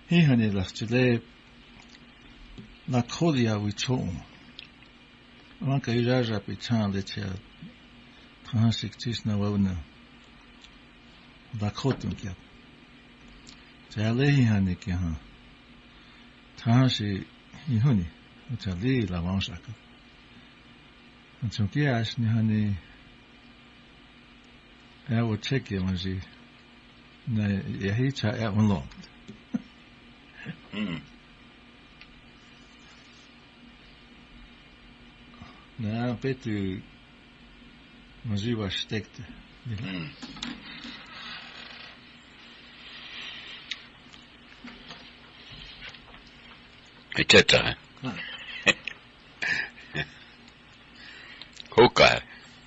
Hihani lachile la kodia wichon. Wanka iraja pichan lecha transik tisna wawna la kotun kya. Chale hihani kya ha. Transi hihuni. Chale la wanshaka. Chunkia ashni hani I will check it when she he chat out one long. Na betu when she was stecked. Iteta. Hoka.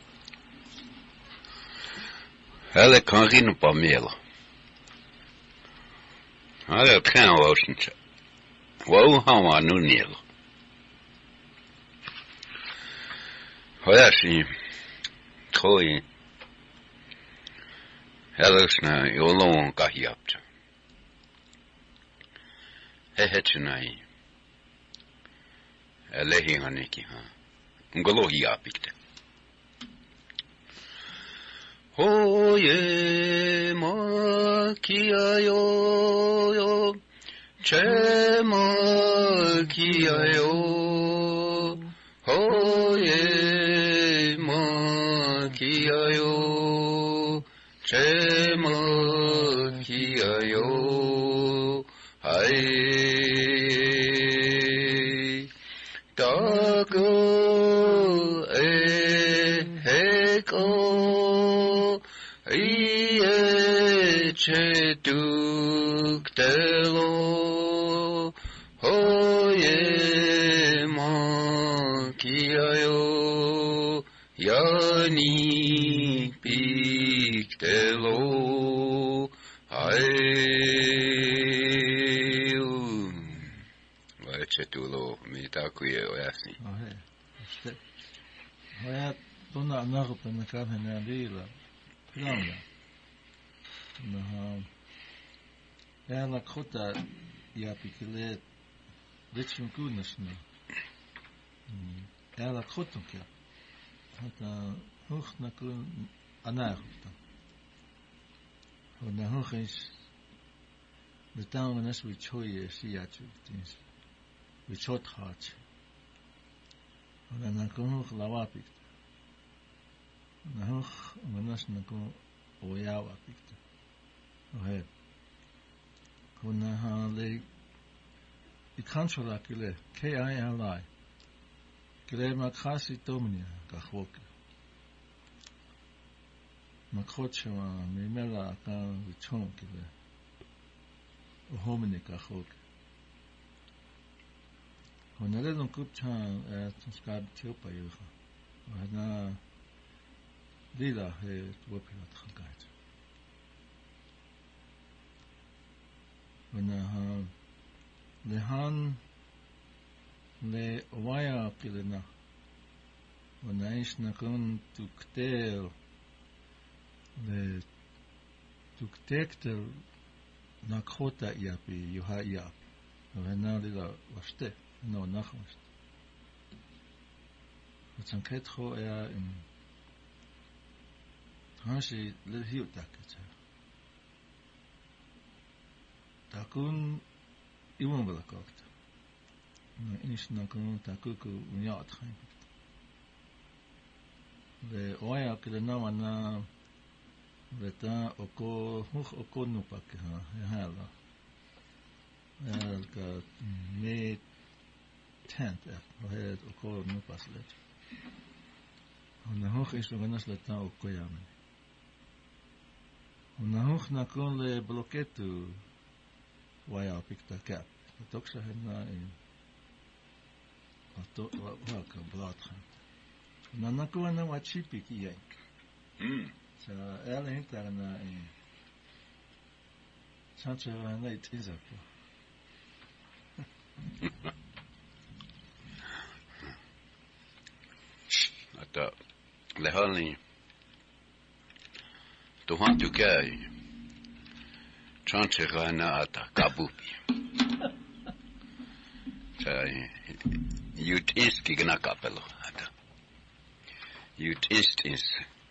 Hele kan rinne på mela. Hele kan wasn't. Wow, how I knew Neil. Hoyashi. Koi. Helesna, yolong kahiapt. Hetchnai. Elehi haniki ha. Ngolohi apikte. Oye makiayo che makiayo oye makiayo che makiayo ai tago heko che tuktelo hoye makiayo yani piktelo ayu vache tulo mitakuye oyasi Hoya tuna narupa nakana lila planga ela kota ya pikile lichun kunasna ela kota kya hata hoch na kun anarta ona hoch is de taal nas we choye siatu tins we chot hat ona na kun hoch lawapik na hoch nas na kun oyawa pikta ohe kuna hale ikanchola kile KILI kile makhasi tomnia kahwok makhochwa mimela ka vichon kile ohomne kahwok kuna le non kupchan tskab tiopa yuha wana lila he wopilat khagait wana lehan le waya kilena wana ishna kun tuktel le tuktektel nakhota yapi yuha yap wana lila washte no nakhwast utsanket kho ya in Hashi le hiu takata. Takun iwan bala kokta. Na inish na kun takuku unyat khaim. Le oya kile na wana le ta oko hukh oko nupak ha hala. Ka me tent het oko nupas let. Na hukh is wenas le ta oko yamen. ونهوخ نكون لبلوكيتو ويا بيكتا كاب توكسا هنا واكا بلاتخا ناناكو انا واتشيبي كي يانك سا الا انت انا سانچا انا يتيزاكو اتا لهالني Tuhan tukai chanche gana ata kabupi Jut inski gnakapelo. Jut instins.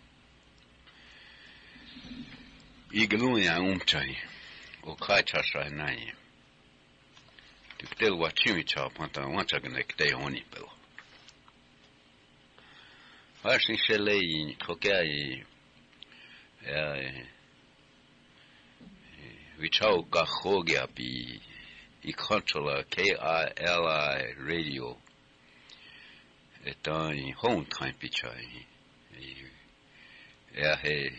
Igluja umchai. O kaichasha nai. Tuktel wachimicha panta wanchagnek te honipelo. Harsin shelei kokai Vichau Kahogia bi I controla KILI radio eta in home time pichai he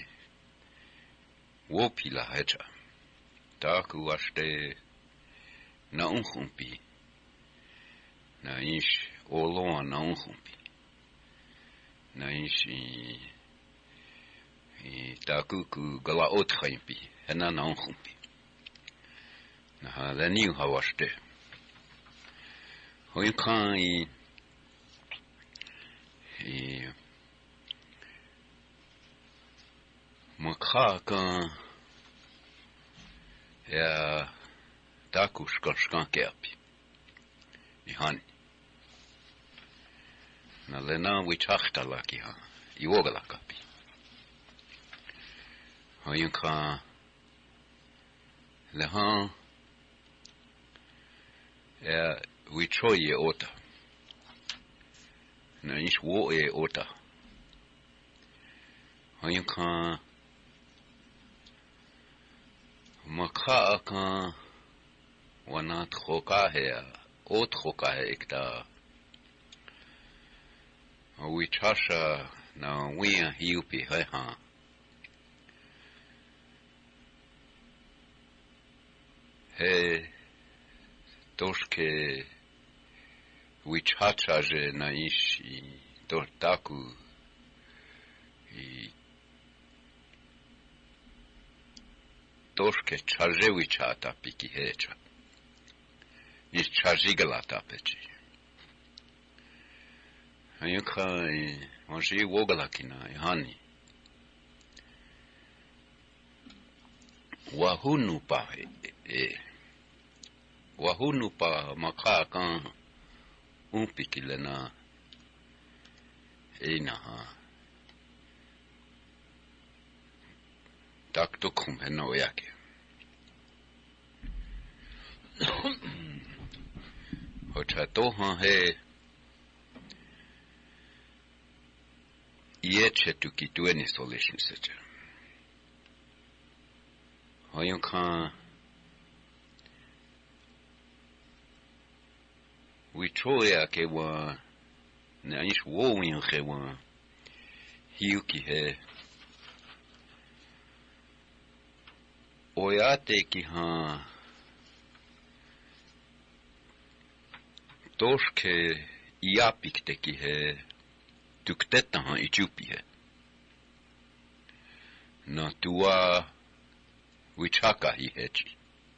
wopila hecha taku waste na unhumpi na ish olo na unhumpi na ish taku ku gala otkhimpi hena na unhumpi na new hawaste hoin kan makaka ja takuskaskan keapi ihan na lena wichachtalaki ha iwogalakapi hoin kan lehan we troye ota. Na ish wo ota. Hoyin kan maka kan wana troka he o troka he ekta. We chasha na wia hiupi he ha. He Toszke wichacha, że na ish do taku Toszke charze wichata piki hecha. Ish charzigala tapeci. Ayuka onji wogalakina hani. Wahunu pa Wahunu pa makakan umpikilena einaha taktokum heno yake hochatoha he ieche tukitueni solution secha hoyonkan we troya ke wa na ish wo win ke wa hiuki he oyate ki ha toshke iapik te ki he tukteta ha ichupi he na tua wichaka hi hechi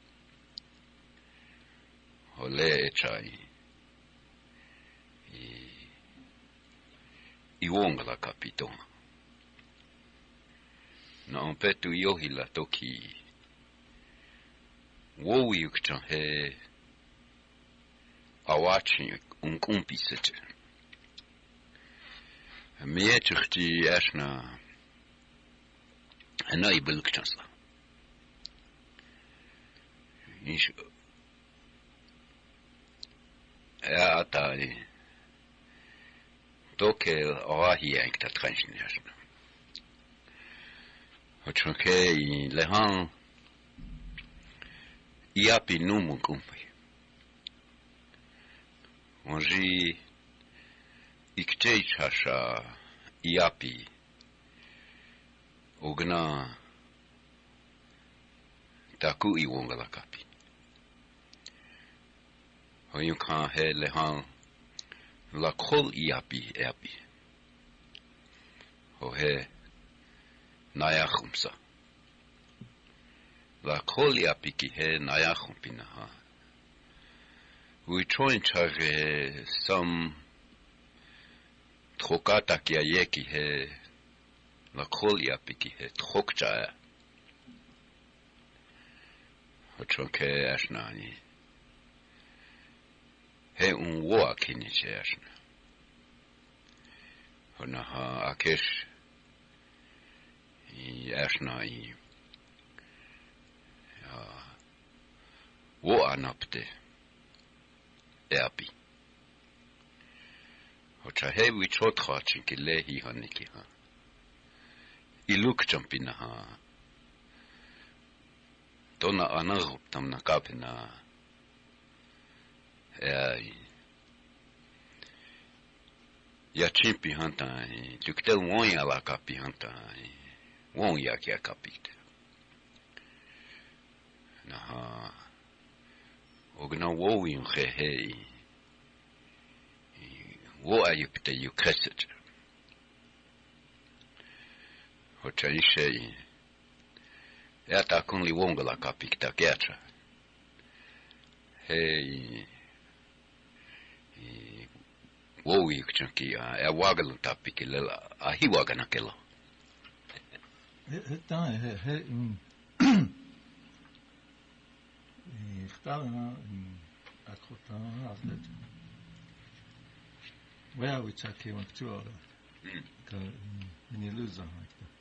ole echai Iwongala kapito. Na ompetu yohila toki. Wo yukchan he awachi unkumpi seche. Mietchti ashna anai bulkchansa. Ish atai Toke ahi ankta transhniashna. Hochoke lehan iapi numu kumpi. Onji iktei chasha iapi ogna taku iwongala kapi. Hoyukan he lehan la kol iapi epi. Hohe nayachumsa. La kol iapi ki he nayachumpina ha. We try and chage some trokata ki ayeki he la kol iapi ki he trokcha. Hochoke ashnani. he woa kinniseasna. Honaha akesh i asna i woa napte eapi. Hocha he we chotkhachin ki lehi haniki ha. Iluk champina ha. Dona anagup tamna kapina. Ja chimpi hanta luktel won ya la kapi hanta won ya kia kapite. Na ogna wo in he wo ayukte yukaset. Hocha ishe ja ta kunli wongala kapikta keatra. Hei wo yukchanki wagalun tapiki lela ahiwagana kelo. He Khtalna akhota atlet. Where we check him to all. When you lose them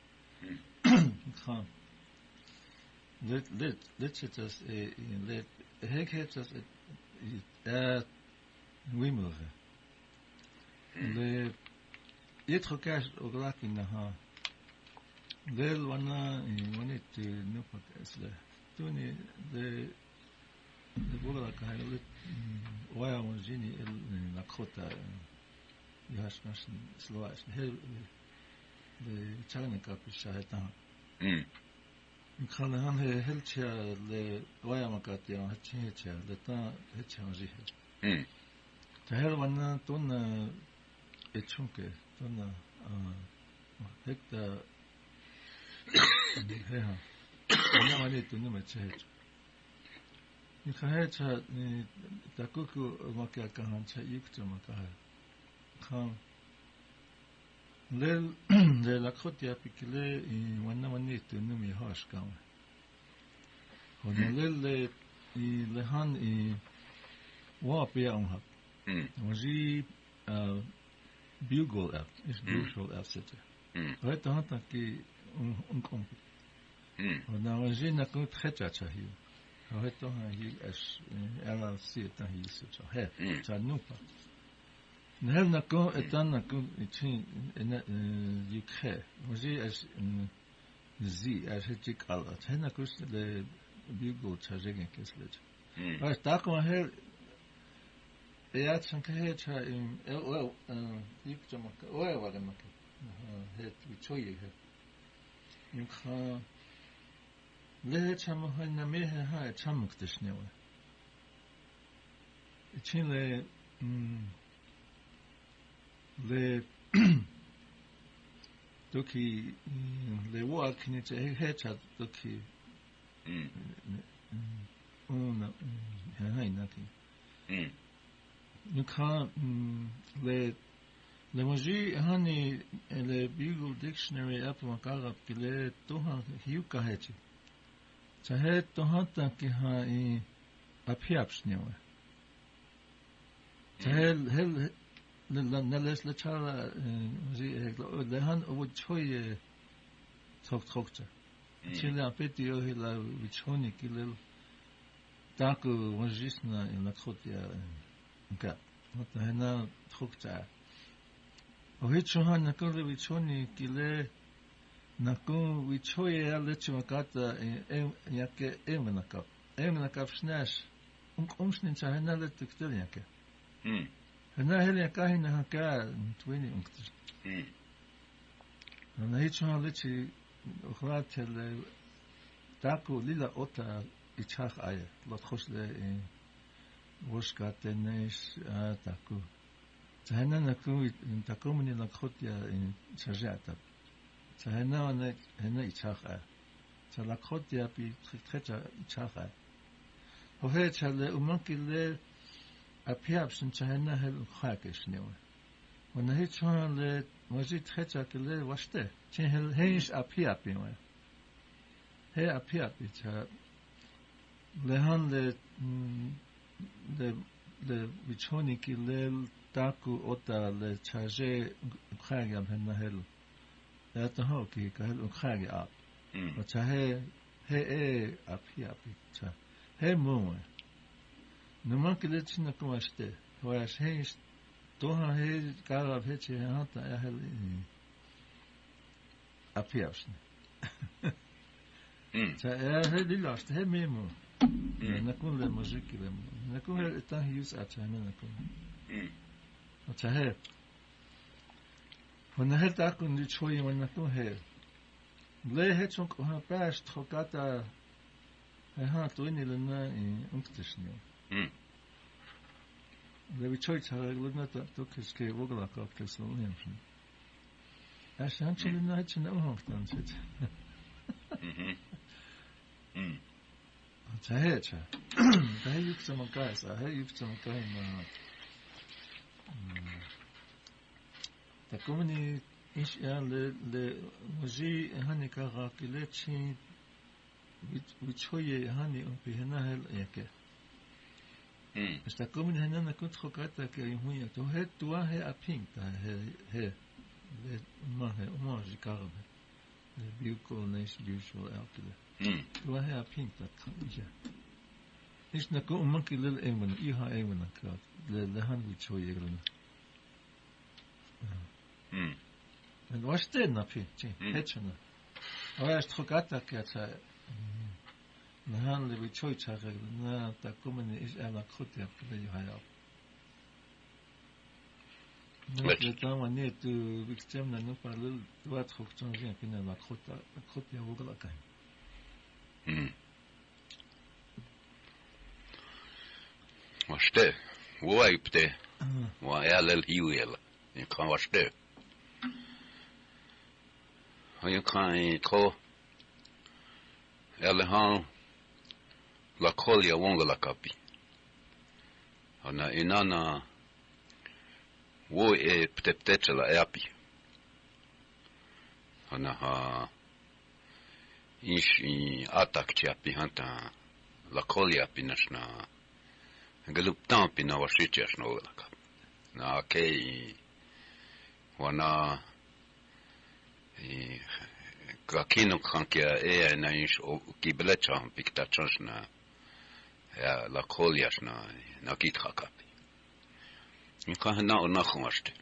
like that. Let's just let heck just we move. Le yetrokash oglakina ha. Del wana wanit no pakasle. Tuni the bola kahile waya mojini el nakota yashmash slovash hel the chana kapisha heta khala han helcha le waya makatia hachicha le ta hechaji ta hel wana tona echunke tona hekta heha wana wani tuna mechecha ni khahecha ni takuku makia kahancha yukta makaha khan le lakhotia pikile wana wani tuna mi hash kam honele le han wa pia on hab waji bugle app is bugle app sete right hanta ki unkom ona waji na ko khecha chahiyo Hoito hi as ela si ta hi se cha he cha nupa nel na ko etan na ko ichi ena yikhe moji as zi as hetik ala tena ko le bigo cha jegen keslet was ta ko he ya chan ke cha im well yik cha mak oe wa mak he choye he im kha le chama hana mehe ha chamuk tishnewa chile le doki le wa kinite he chat doki una ha inaki you can't le moji hani le Google dictionary app makara kile toha hiuka hechi चाहे तो हाँ तक कि हाँ ये अभियाप्स नहीं हुआ चाहे हेल नलेस लचारा जी लेहन वो छोये थोक चा चीले आपेटी यो हिला विचोनी किले ताकु वजिस ना इन लखोतिया इनका मतलब है ना थोक चा और हिचोहा नकले विचोनी किले Naku we choye lechumakata yake emenakap snash umsnin cha hena le tuktel yake hena hel yake hina haka twini unktis na hichon lechi khrat le taku lila ota ichach aya lot khos le woskatenes taku cha hena naku takumni la khotia chajata هنا هنا يشاخ تلاقوت يا بي تخت يشاخ وهي تشل وممكن ل أبيابس نشهنا هل خاكش نيوه ونهي تشون ل مزيد تخت كله وشته تشهل هيش أبياب نيوه هي أبياب تش لهان ل le bichoni ki le taku ota le chaje khagam henna hel ya to ho ki ka hel khagi ap o chahe he api cha he mo no man ki le china kumaste wa he to ha he ka he che ha ta ya hel api apsne cha ya he dilast he memo نكون للموسيقى نكون التاني يوز أتعمل نكون أتعهد ونهل تأكل لشوي ونكون هل ليه هتشونك وها باش تخوكاتا ها تويني لنا انكتشنيو لبي شوي تشارك لنا توكس كي وغلا كاكس لونيم عشان هنشي لنا هتشنا أمهم تنشت 자해차 자해 육점은 가서 해 육점은 가면 تكوني إيش يعني لمجيء هني كغاقلتشي وشوية هني بهنا هل يك بس تكوني هنا أنا كنت خكرت كيومية تو هاد توا هي أبين تا هي ما جكارم بيوكل نيش بيوشوا أكله توا هي أبين تا خليجة إيش نكون ممكن للأيمن إيها أيمن كات لهن وشوية لنا Men var stedna pinti, hetsuna. Og jeg tror godt, at jeg når han lever i tøjtager, når der kommer en eller krudt af det, jeg har op. Når der var ned, du vil stemme nu bare lidt, du har trukt sådan en fin eller krudt af vugger gang. Var sted, hvor er det? Hvor er lidt hiv eller? Jeg kan være sted. Og jeg kan tro, eller han la kolja wongala kapi. Og na inana wo pteptechela api. Og na ha ish i atak chapi hanta la kolja pinashna galuptan pina washichas no la kapi. Na kei wana kakino kankia na ish kibelecha piktachna ya la kolyashna na kitkhakapi inka na ona khwashte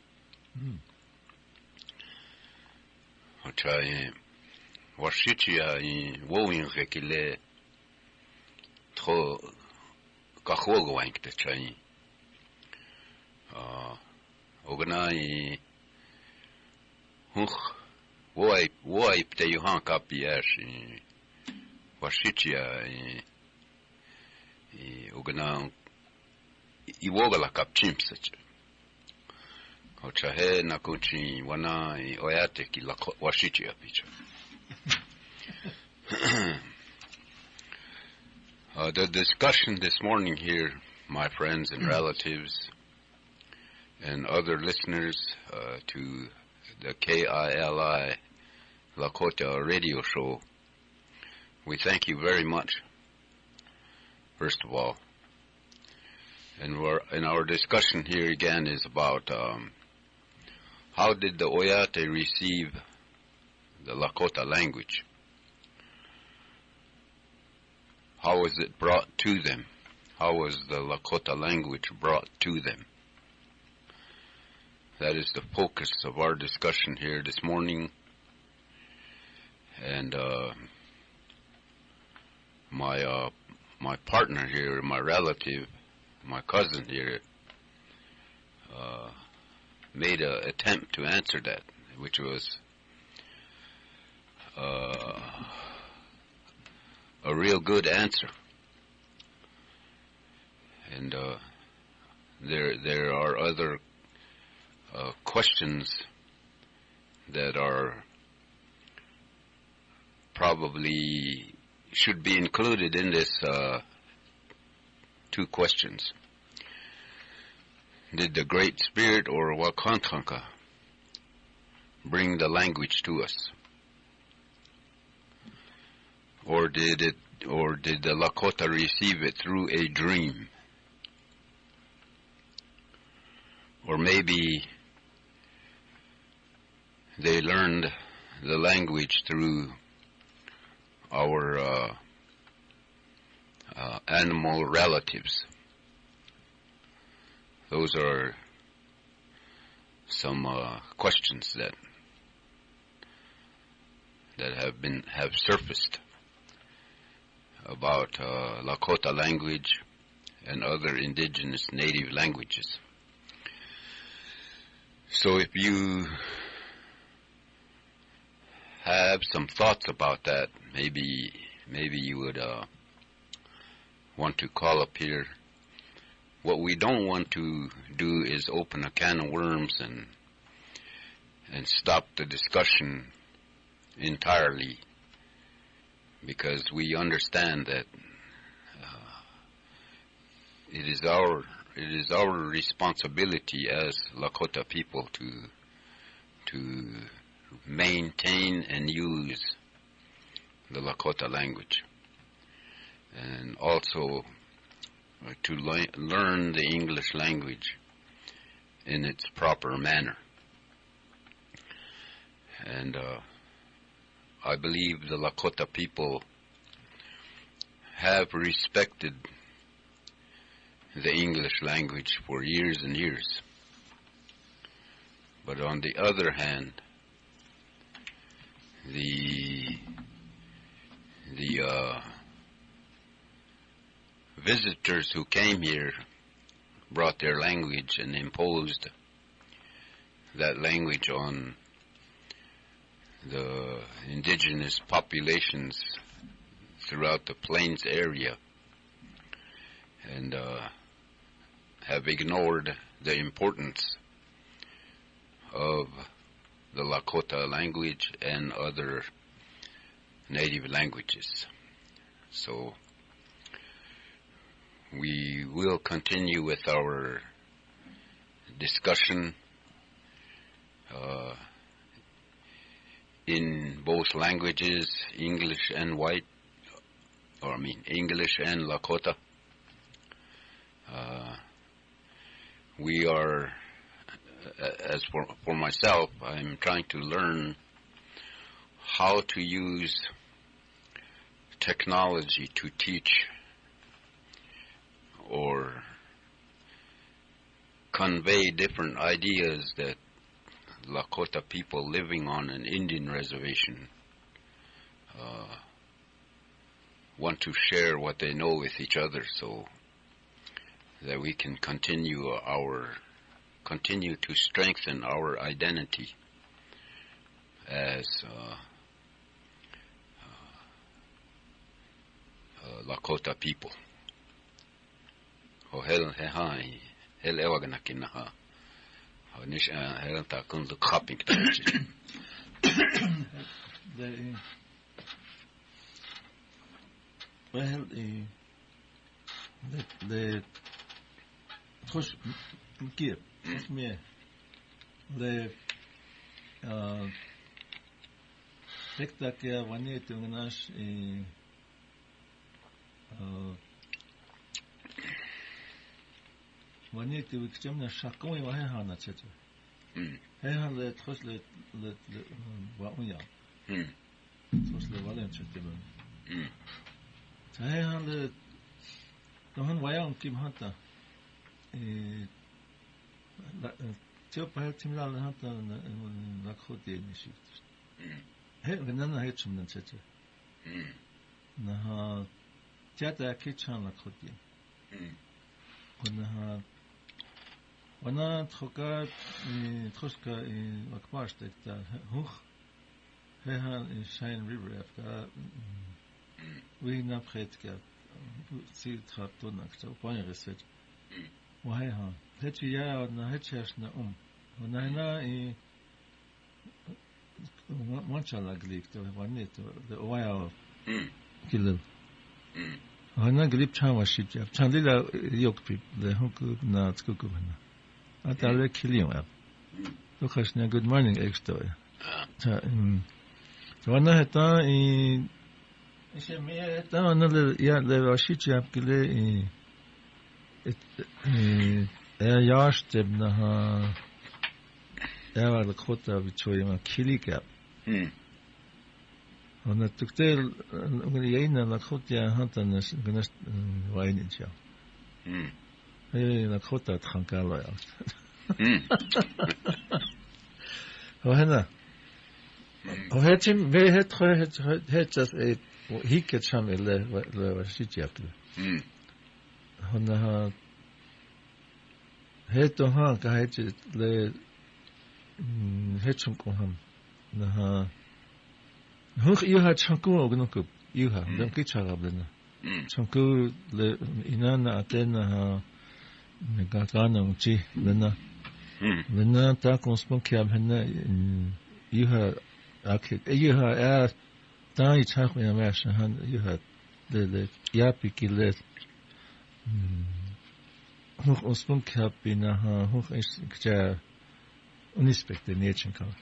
achai washichia in wowin rekile tro kakhogo wankte chai ognai huch woi pte Johan kapi ashi washichia i ogna i wogala kapchimsach ochahe na kuchi wana i oyate ki la washichia picha. The discussion this morning here, my friends and relatives and other listeners to the KILI Lakota radio show, we thank you very much, first of all. And our discussion here again is about how did the Oyate receive the Lakota language? How was it brought to them? How was the Lakota language brought to them? That is the focus of our discussion here this morning. And my partner here, my relative, my cousin here, made an attempt to answer that, which was a real good answer. And there are other questions that are probably should be included in this two questions. Did the Great Spirit or Wakantanka bring the language to us? Or did the Lakota receive it through a dream? or maybe they learned the language through our animal relatives. Those are some questions that have surfaced about Lakota language and other indigenous native languages. So if you have some thoughts about that, maybe you would want to call up here. What we don't want to do is open a can of worms and stop the discussion entirely, because we understand that it is our responsibility as Lakota people to maintain and use the Lakota language, and also to learn the English language in its proper manner. And I believe the Lakota people have respected the English language for years and years. But on the other hand, the visitors who came here brought their language and imposed that language on the indigenous populations throughout the plains area, and have ignored the importance of the Lakota language and other native languages. So we will continue with our discussion in both languages, English and English and Lakota. We are, as for myself, I'm trying to learn how to use technology to teach or convey different ideas that Lakota people living on an Indian reservation want to share what they know with each other, so that we can continue to strengthen our identity as Lakota people. O hel he hai hel ewagana kinaha. O nish hel ta kun the copying. Well, the push gear me the tekta ke vani tungnash vani tu kchemna shakon wa ha na chet he ha le tkhos le wa unya tkhos le valen chet he ha le tohan wayam kim hata Tio pa timla hata na khoti ni shift he venana he chumna chet na ha Tjata kitchen la khoti. Wana troka troska akbash tekta hoch. He ha Shine River after we na pretka. Si tratona so point research. Wa he ha. Het ja na het na Wana na Manchala glik to wannet the oil killer. Hana grip chama shipja. Chandila yokpi the hoku na tsukubana. Atale killing up. Lokashna good morning extra. Wana heta me heta another ya le washipja kile Jaarstebnaha var Lakota Vichoyama Kilikap. On het toektel Jena Lakota Hantanes Gnest Wijnitja. Lakota het gaan kalo juist. Henna. Het hem het as hiket samen le was zitjakle. Honna het toch het le het som kom na hoch je had chanku ook je had dan kitcha hebben chanku le inana atena gakana uchi lena ta konspon kiam henna je had je had ta ich hab mir mehr schon je had de ja pikile hoch konspon kiam bina hoch ist ja unispekte nečem kao.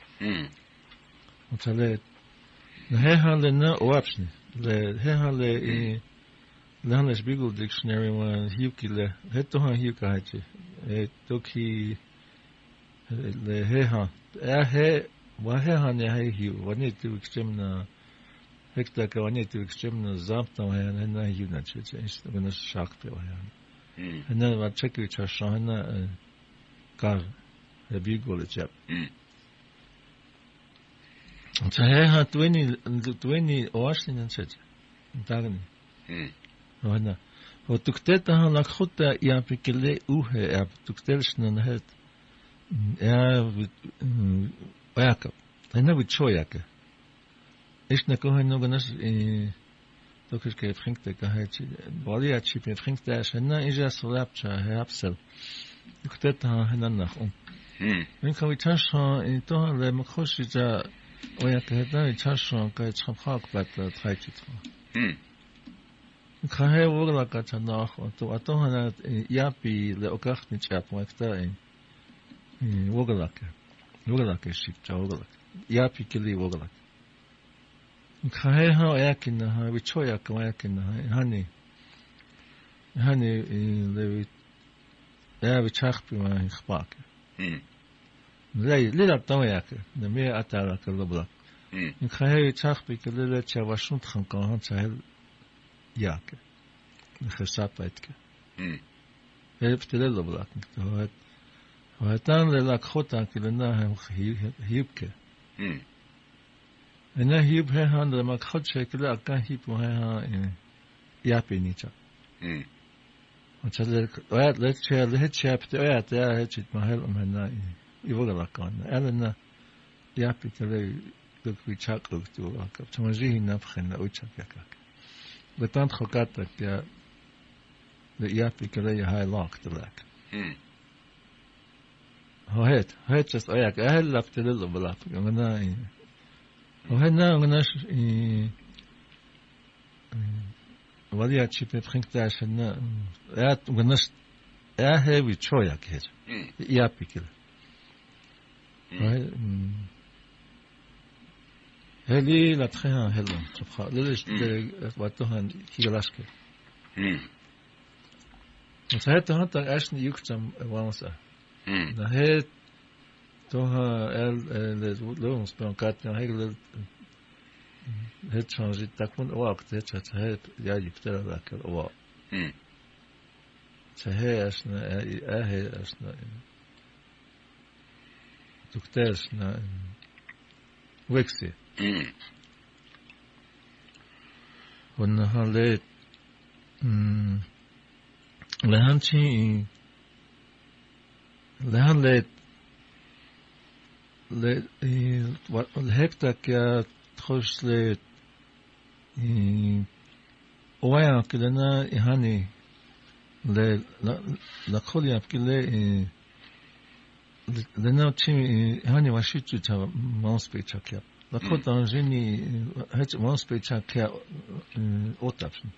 Otale hehale na oapsni. Le hehale I Lehannes Beagle Dictionary one hiukile. Heto han hiuka hache. Toki le heha. Wa heha ne hai hiu. Wani tu extremna hekta ka wani tu extremna zapta wa na hiu na che. Is gonna shock pe wa. And then wa check it shana kar Beagle chap. So he had 20 oasin en zet. Dagen. Ona. O tuktet han la khutta ya pikle uhe tuktelshnen het. Oyaka. Ena wit choyaka. Is na kohen no ganas dokers ke frinkte ka het. Balia chip frinkte asna ija solapcha hapsel. Tuktet han nach من كوي تشا إن تو لما خش جا ويا كهذا تشا كي تشخاك بات ترايتشت. كهه وغلا كتنا أخو تو أتوه أنا يابي لأوكاخ نتشاب وقتا إن وغلا كشيب جا وغلا يابي كلي وغلا. كهه ها ويا كنا بتشويا كويا كنا هني لوي يا بتشاخ بما يخباك. ليلا طوياك نمي أتارا كلبلا. إن خير تخبي كللا تشواشون تخنقان تهل ياك. نخساب بيتك. بتللا بلاك نكتوهات. وهتان للاك خوتا كلنا هم هيبك. أنا هيب هان لما خد شكل أكان هيب وها يابي نيتا. وتلك ويات لتشيل هتشابت ويات يا هتشت مهل أمنا يبغى لكان أنا يابي كله دكتور شاكل تو أكاب تمزيه نفخنا أوتشاك ياك بتانت خكاتك يا يابي كله هاي لاك تلاك هات just أياك أهل لفت لله بلاك أنا وهنا وليا تشيب بخنك تاشنا ونس هاي تشويا كهر يابي كله هلي لا تخيا هلا تبخا ليش واتوهن كيلاسكي وساعتها هانتا أشني يكتم وانسا نهيت توها لونس بانكاتنا هيك هيت شانجي تكون وقت هيت يا يفتر ذاك الوقت سهي أشنا أشنا تكتشنا وكسي ونها ليت لهانشي لهان ليت الهكتك يا تخش ليت ويا كلنا إهاني لكل يبكي لنا تشي هاني واشيتو تا مانسبي تشاكيا لكل تانجيني هت مانسبي تشاكيا أوتابشن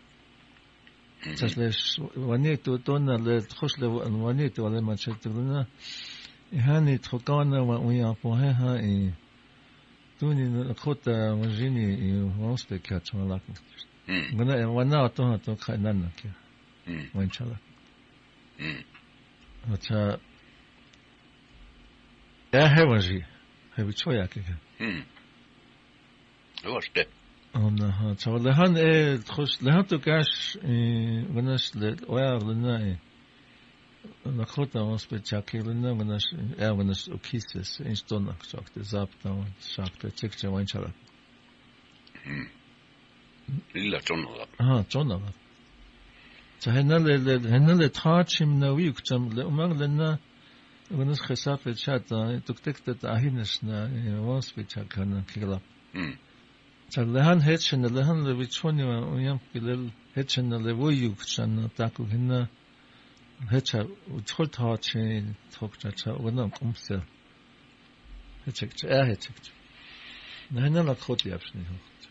تسلش ونيتو تونا لتخش له ونيتو ولا ما تشتغلنا هاني تخكانا ويا بوها توني لكل تانجيني مانسبي كاتشون لكن وانا توها تو خاينانا كيا وين شاء الله Mutta ähäväsi, hevi tsojakin. Oste. Onnahan, se on lehan lehan tukas, vanas le ojalina Lakota on spektakulärna, vanas okises instonak sakte zapta sakte tsekce vanchara. Lilla Jonnala. Jonnala. Så henne tachim na wiuktam le umarlena vanas khasafet chata tuktektet ahinesna was spektakulärna kila. Så lehan hetchen lehan le vichoni uyam pilel hetchen le voyukchan taku henne hetcha utholtache tokcha 원은 꼼세 hetcha hetcha 나는 코티 앞스니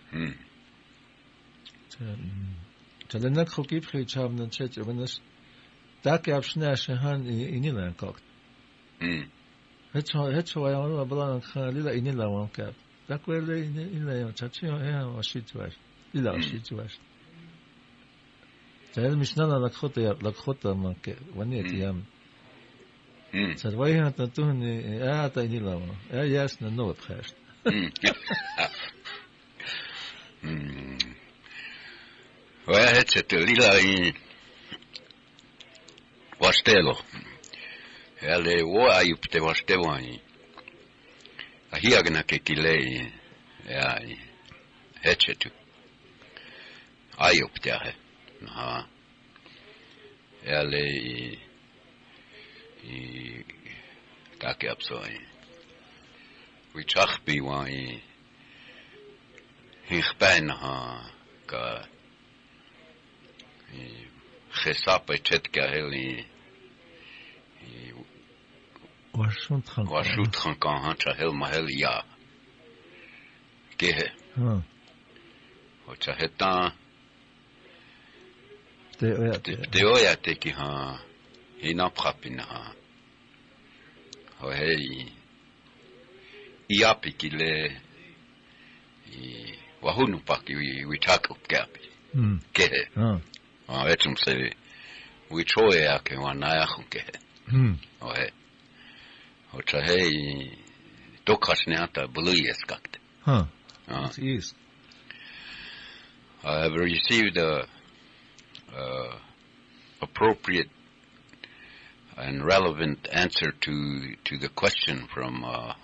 저는 코기 프리참는 쳇 원은 다케 앞스나시 한 이니란 거 hetcha 와야 බල는 칼리라 이니라 원카 다크웰레 이니라 차치요 해 와시트와시 이라 와시트와시 제일 미스나나 lakota make wani tiam. Sarvai hata tuhni ata inilama. Jasna no khast. Wa hetset lila in wastelo. Ele wo ayupte wastewani. Ahiagna kekilei ja hetsetu. Ayupte he. Ele i take up so we chachbi wa I ben ka khesap chetka heli washut khan han chahel mahel ya ke o chaheta te oia te ki hina prapina o hei I api ki le I wahunu paki we talk up gapi ke etum se we troe ake wana ke o he o cha hei dokas ne ata bului skakte yes I have received a appropriate and relevant answer to the question from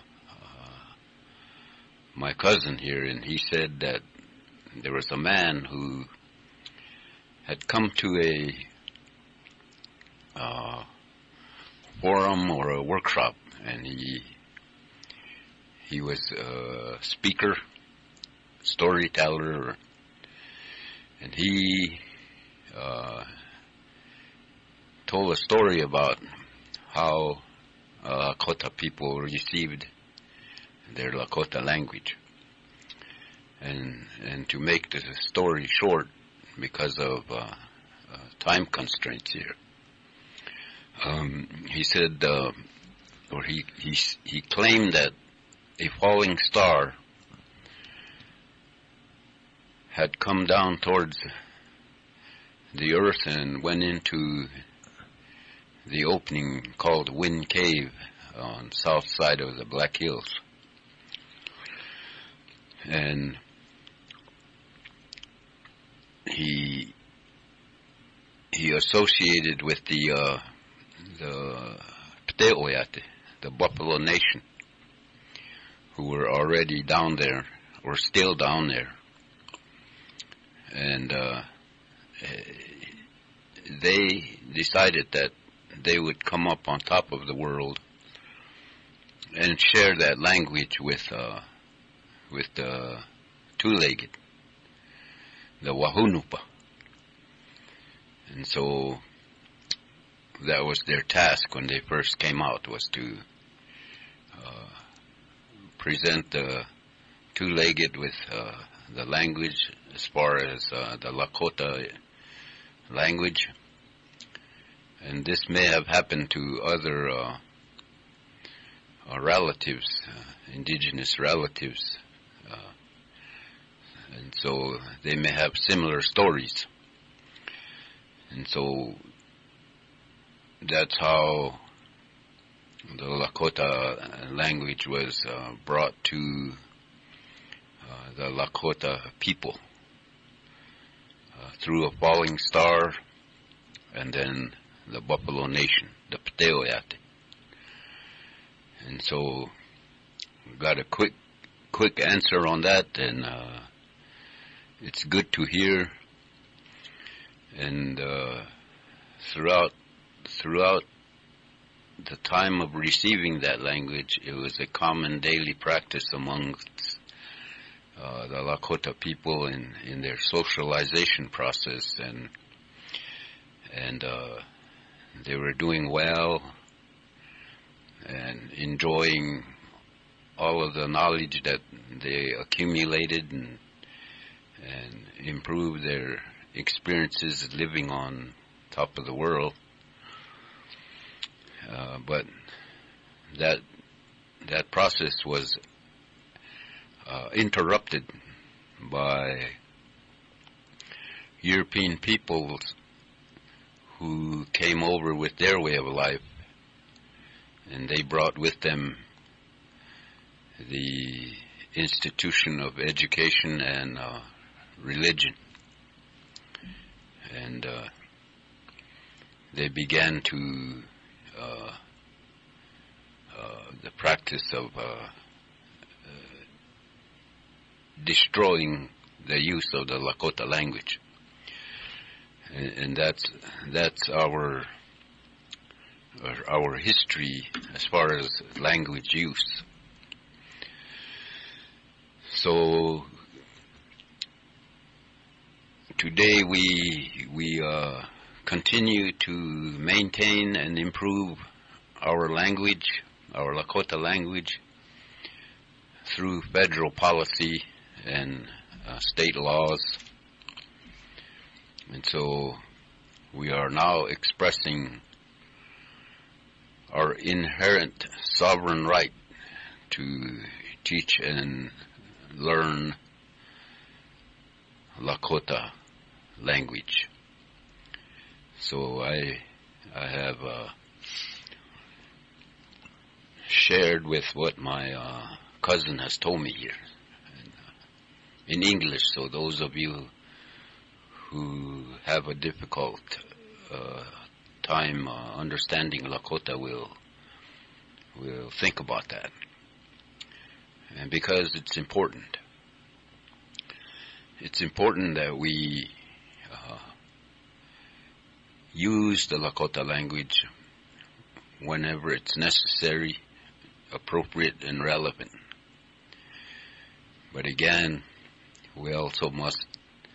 my cousin here, and he said that there was a man who had come to a forum or a workshop, and he was a speaker, storyteller, and he told a story about how Lakota people received their Lakota language. And to make the story short, because of time constraints here, he said, or he claimed that a falling star had come down towards the earth and went into the opening called Wind Cave on the south side of the Black Hills. And he associated with the Pteoyate, the Buffalo Nation, who were already down there, or still down there. And they decided that they would come up on top of the world and share that language with the two-legged, the Wahunupa. And so that was their task when they first came out, was to present the two-legged with the language as far as the Lakota language. And this may have happened to other relatives, indigenous relatives. And so they may have similar stories. And so that's how the Lakota language was brought to the Lakota people through a falling star, and then the Buffalo Nation, the Pteoyate. And so, got a quick answer on that, and it's good to hear. And throughout the time of receiving that language, it was a common daily practice amongst the Lakota people in their socialization process, and they were doing well and enjoying all of the knowledge that they accumulated and improved their experiences living on top of the world. But that process was interrupted by European peoples who came over with their way of life, and they brought with them the institution of education and religion. And they began to the practice of destroying the use of the Lakota language, and that's our history as far as language use. So today we continue to maintain and improve our language, our Lakota language, through federal policy and state laws. And so we are now expressing our inherent sovereign right to teach and learn Lakota language. So I have shared with what my cousin has told me here in English, so those of you who have a difficult time understanding Lakota will think about that, and because it's important that we use the Lakota language whenever it's necessary, appropriate, and relevant. But again, we also must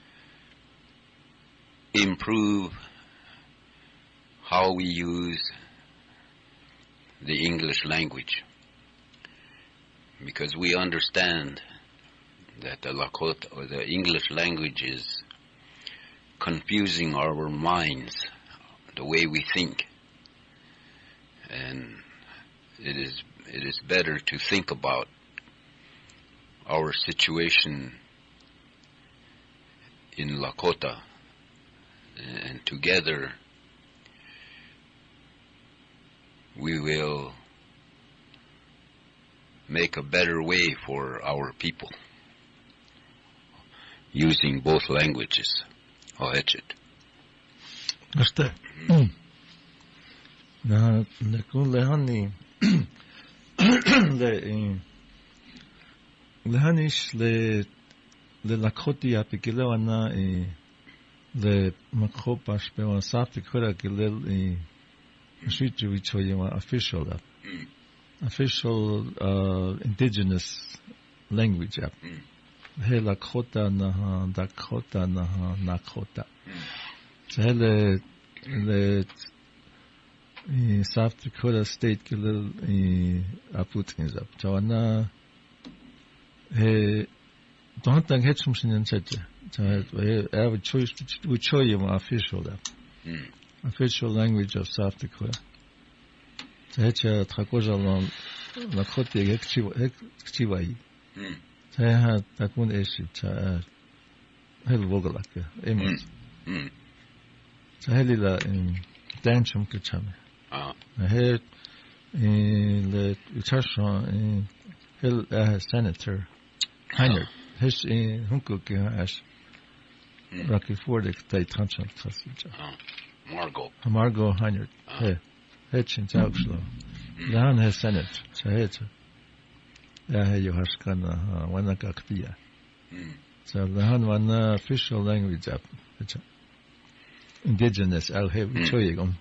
improve how we use the English language, because we understand that the Lakota or the English language is confusing our minds, the way we think, and it is better to think about our situation in Lakota, and together we will make a better way for our people using both languages. Ohechit. Asta. Na lehani lehanish le Lakoti apikelewana le makhopash pe wasafti khora kelel shitu vichoyema official indigenous language app. He Lakota na Dakota na Nakota. Hele le South Dakota State kelel aputins up. Chawana he don't think it's something in such a have a choice which show you official official language of South Dakota. It's a Takozalon Lakoti Hekchiwai. They had that one issue to Hell Vogalaka, Amos. So Helila in Danchum Kichame. I heard le Uchashan Hill Senator Heiner his hunko ke as Rocky Ford they transfer Margot Heiner Hitchin Tauxlo Dan has Senate so it's you has kana wana kakpia so the han wana official language up indigenous I'll have choyigum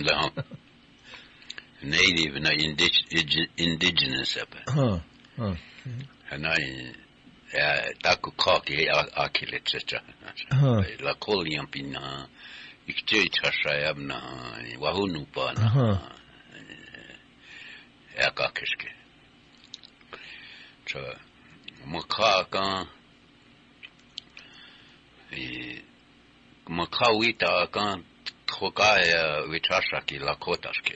native and indigenous up and I taku kaki akilet etc la koliam pina ikje chashayabna wahunu pana akakiske so makaka makawita kan khokaya vichashaki lakotaske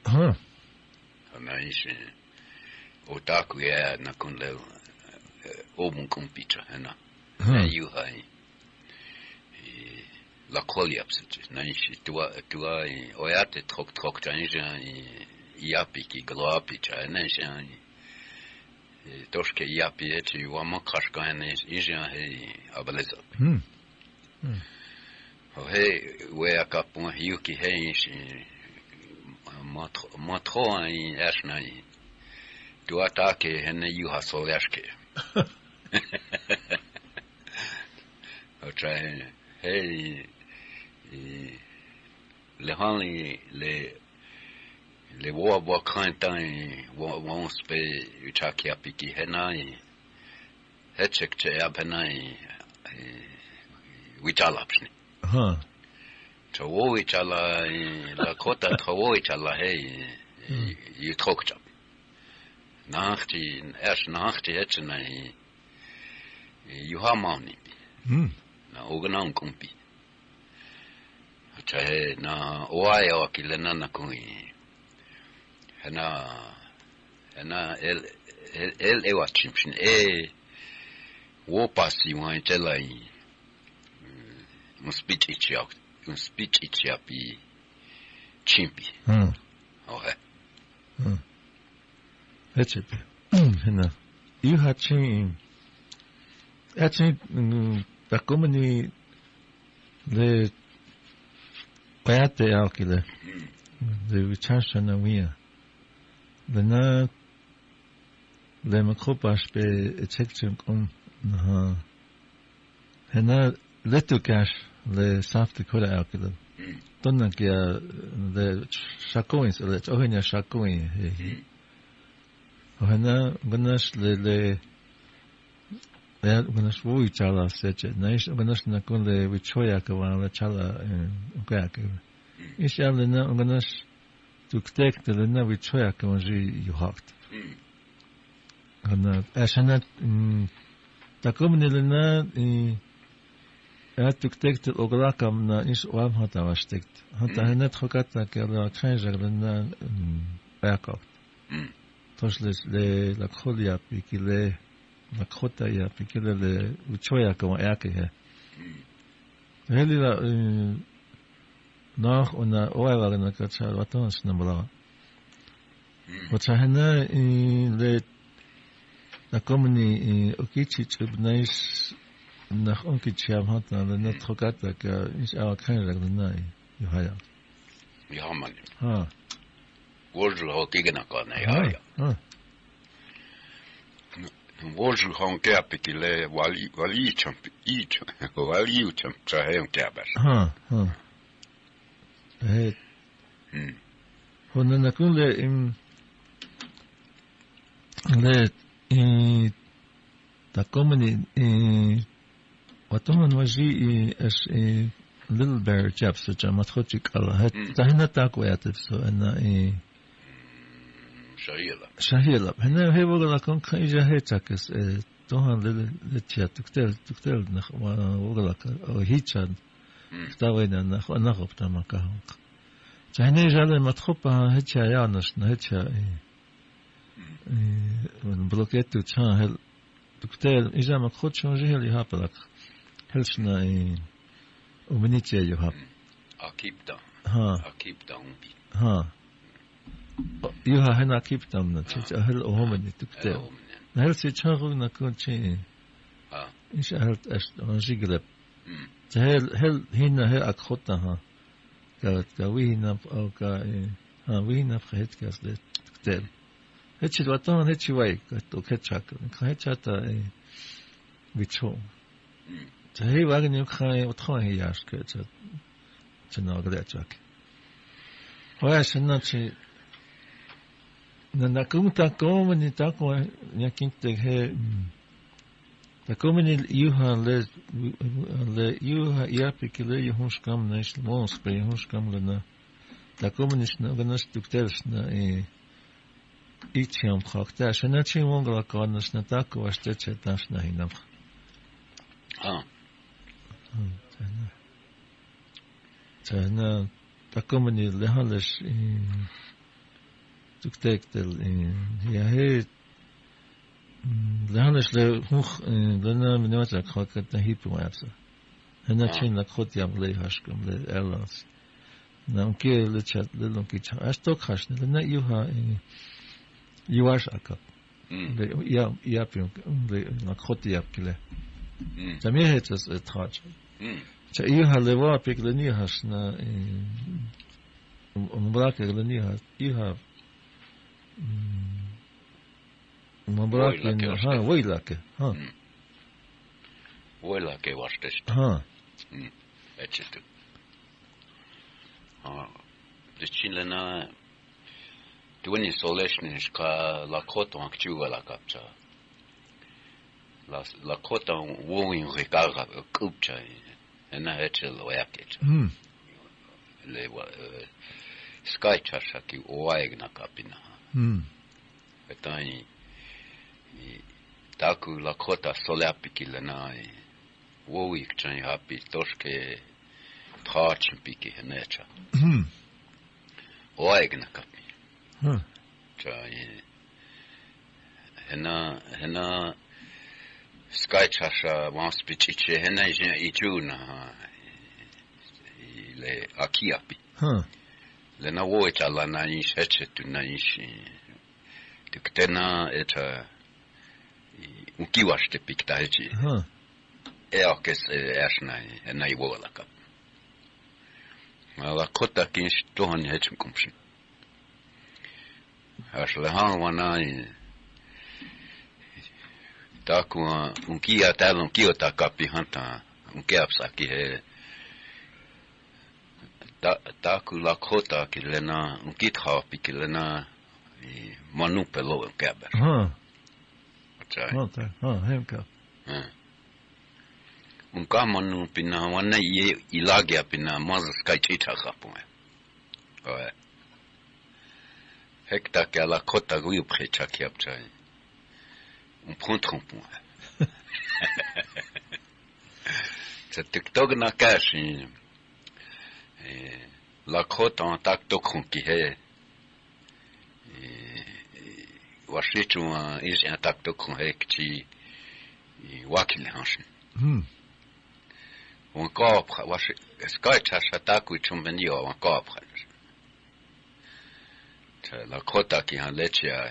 ana ishi otaku ya nakunle obun kompitra hena you hai la koliapsit na ishi tua oyate trok chanja yapi ki gloapi chana shani toshke yapi eti wama kashkane isha he abaleza he we akapon yuki he ishi matro ai asnai tu atake hene you hasolashke Otra hey le hanli le wo kantai wo spe utaki apiki henai hechek che abenai wichalapsni to wo wichala la kota to wo wichala hey you trokchap nachti hetchenai you harmony na oganang kumpi chahe na oaya wakilena na kui hana el ewachimshin wo pasi wan telai un speech ichiapi chimpi okay that's it hana you had chim actually the company the Payate alkile the rechancha na wia the na le makropas pe etsektum na hena letu cash le South Dakota alkile donna kia the shakoin so le ohenya shakoin hena ganas le ja ganas wo chala seche nais ganas na kon le vichoya ka wala chala ukake ishal na ganas tuktek de na vichoya ka onji yuhakt gana ashana takomne le na tuktek de ograkam na is wam hata washtekt hata hena khokata ka la khanger na backup tosles le la kholia pikile Makota ya pikile le uchoya kama yake he. Heli la nach ona oewa na kacha watons na bala. Wacha hena le na komuni okichi chibnais nach onkichi am hat na le trokata ka is awa kein lag na yohaya. Ja man. Ha. Wurzel ho gegen ka na ja. Wurzel hon kapikile wali champ chahe kabas hon na kunle le ta komuni waton waji as little bear chaps such a matchochik ala hat tahna takwayat so ana Shahila. Hena hevogala kon khaija hetakes tohan le tia tuktel nach wogala o hichan tawena nach anagopta maka. Chane jale matchopa hecha yanas na hecha un bloquet tu chan hel tuktel ija makhot changer li hapalak. Helsna umenitia yo hap. Akipta umbi. Ha. Juha hena kiptamna, tja hel ohomeni tukte. Na hel si changu na kunchi. Is halt est on ziglep. Tja hel hina he akhota ha. Ka wihina au ka wihina fret kas de tukte. Hechi watan hechi wai ka to ketchak. Ka hechata vicho. Tja he wagni khai otkhon he yask tja. Tja na gletchak. Hoya shennachi na kumta komeni tako nyakintek he ta komeni yuha le yuha yapikile yuhunskam na islmons pe yuhunskam le na ta komeni na ganas tuktels na ichiam khakta shenachi mongla kanas na tako asteche tas na hinam tana ta komeni le hales tuktektel ja he lahanes le hoch lena minota khakat na hipuatsa hena chin la khot yam le hashkum le erlas na unke le chat le lonki cha astok khashne lena yuha yuash akap le ya pim le na khot yap kile tamir hetas trach cha yuha le wa pik le ni hasna umblak le ni has yuha Mabrak Wailake. Wailake was this. That's it. The Chilena doing installation is called Lakota Actual Capture. Lakota wooing Ricardo Kupcha, and I had to work it. Sky Chashaki Wagna Capina. Etani taku Lakota Soleapiki Lenai Woik Chan Happy Toshke Tarch Piki Henecha Wagna Capi Hena Sky Chasha wants Pichiche Hena Ichuna Le Akiapi Lena woita la naish hechetu naish tuktena eta ukiwashte pikta hechi eokes ashnai enai wola kap la kota kinsh tohan hechim kumshin asle han wanai taku unkia talon kiota kapi hanta unkiapsaki he taku Lakota ki lena unkitha piki lena manu pelo kaber okay hemka unka manu pina wana ye ilagia pina maza sky chita kapo hekta ke Lakota gu precha ki apchai un point trompon c'est TikTok na kashi Lakota en tak tokon ki he washitu is en tak tokon he ki wakile hansen on kopra wash sky chasha taku chumbeni on kopra Lakota ki han lechia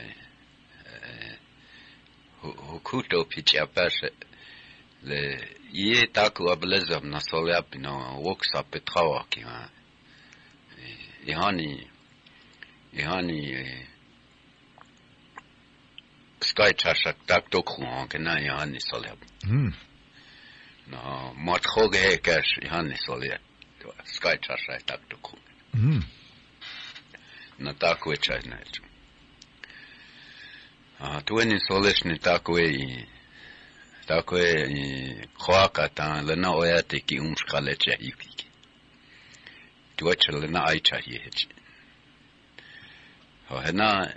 hukuto picha pase le ye taku ablezam na soleapino woksa petrawa ki ha ihani sky chashak tak dokhu kena ihani soleap no mathoge hekash ihani soleap sky chashak tak dokhu na taku echana tueni soleshni taku khoaka ta lena oyate ki umshkale chahipi tuacha lena ai chahiye hechi hena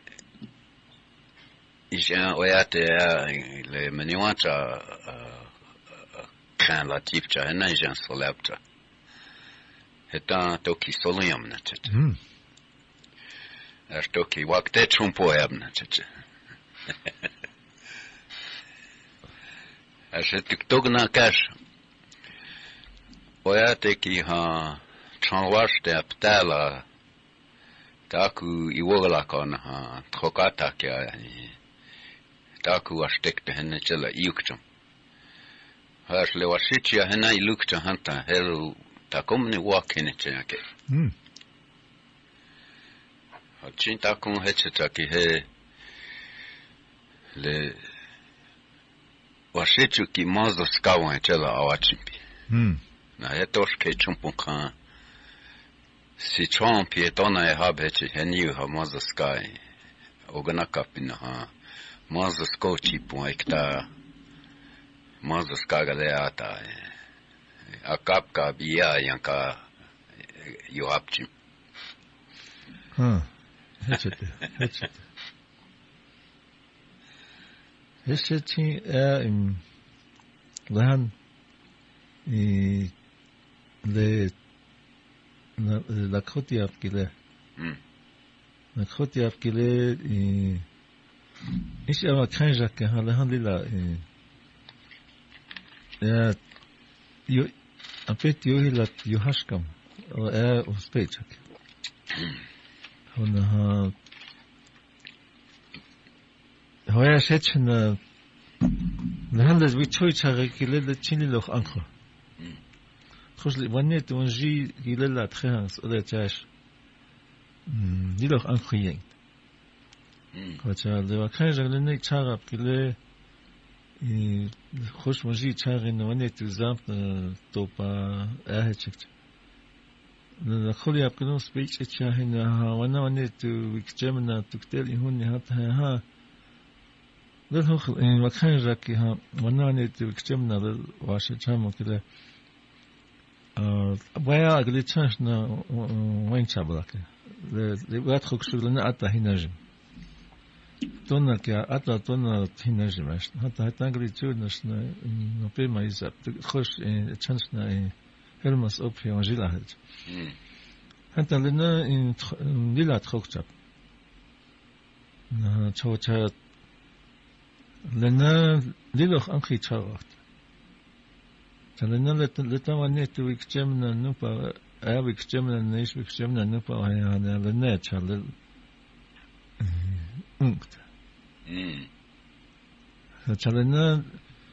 isha oyate le maniwata kan latif cha hena isha solapta heta toki soliam na chet toki wakte chumpo yabna chet Ashe TikTok na cash. Oyate ki ha chanwash te aptala Taku iwogalakon ha trokata kya taku astekte henne chela iukcham. Hasle wasitia hena ilukcha hanta heru takomni wakene chake. Hachin takum hechetaki he le wasitu ki mazo skawan chela awachimpi. Na hetosh ke chumpunkan si chompi etona e habhechi heniu ha mazo skai oganakapina ha mazo skochi pun ekta mazo skaga le ata akapka bia yanka yoapchim. Hechete. Hecheti im lahan le la khoti apkile. La khoti apkile ish ama khanja ke alhamdulillah yo apet yo hilat yo hashkam o spechak. Hona hoya setchen lahandas vi choy chage kile de chiniloch ankho. Khosli wanet onji kile la trans oder chash. Diloch ankho yeng. Kocha de wakhaja le chaga kile خوش مجید چاقی نوانی تو زمت توپا چکت نخولی ابکدون سپیچ چاهی نه وانی تو ویکجمنا تو کتل ایهون نهات ها ده خل این وقتی راکی ها وانی تو ویکجمنا ده واشه چامو کله بایا اگلی چاش نه وین چابلاکه ده وقت خوشگل نه آتا هینجم Tona que ata tona tinajmash hatta tangri chudnas na no pe mais khosh chance na helmas op angela het hatta lena in lila trokchap na chocha lena liloch ankhi chawacht lena leta wanet wikchemna no pa wikchemna nish wikchemna no pa ha lena chal Punkt. Chalena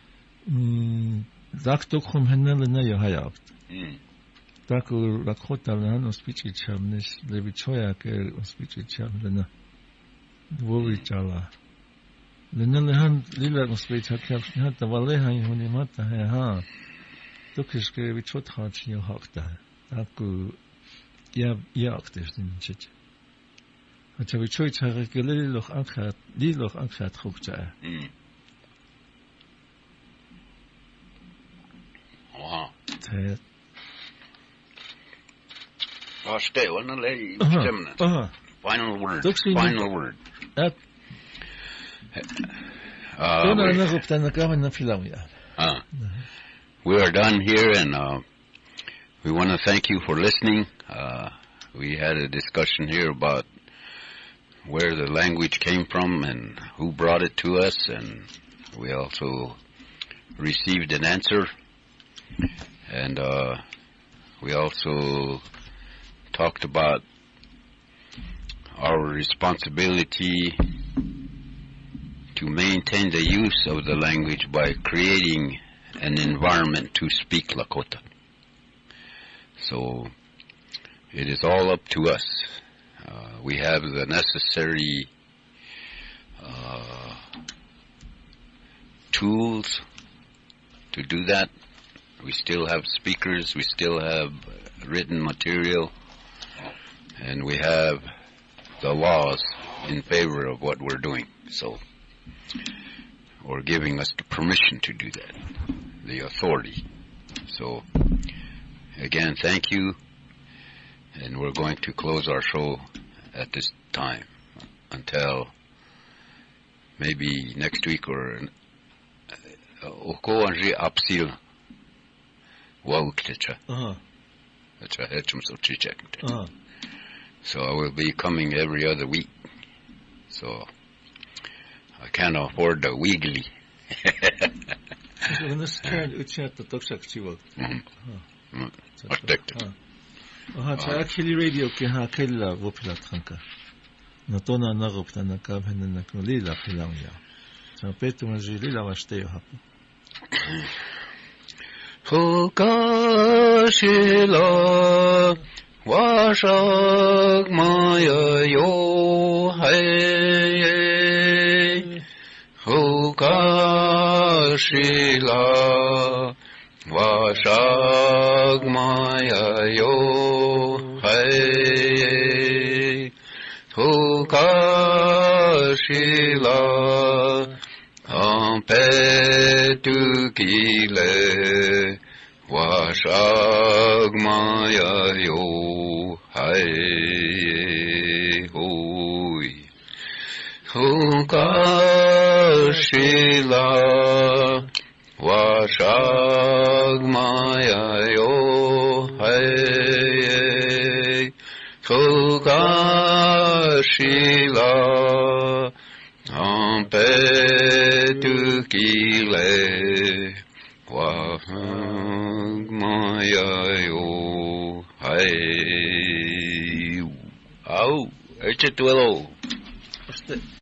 sagt doch Hennelena ja hayabt. Tak rakhota lana ospichi chamnes levichoya ke ospichi chamlena. Dvovi chala. Lena lehan lila ospichi chamnes hatta valeha ihuni mata ha. Tokish ke vichot khachi hakta. Tak ya aktes din chich. Acha vi choy chage geleli loch ankhat li loch ankhat khokcha Wow. Te stay one lay final word. Final word. We are done here, and we want to thank you for listening. We had a discussion here about where the language came from and who brought it to us, and we also received an answer, and we also talked about our responsibility to maintain the use of the language by creating an environment to speak Lakota. So it is all up to us. We have the necessary tools to do that. We still have speakers, we still have written material, and we have the laws in favor of what we're doing. So, or giving us the permission to do that, the authority. So, again, thank you. And we're going to close our show at this time until maybe next week or Okoanji Apsil Wauktecha. So I will be coming every other week. So I can't afford the wiggly. Akili radio ke ha kela wopila tranka. Na tona na ropta na kabhen na kulila pilang ya. Sa petu mazili la wasteo hapo. Hukashila washak maya yo hai. Hukashila washak maya yo hai. Hukashila ampetukile washag maya yo hai hui. Hukashila washag maya yo hai. Hukashila ampetukile washag maya yo hai. Au, eche tuelo.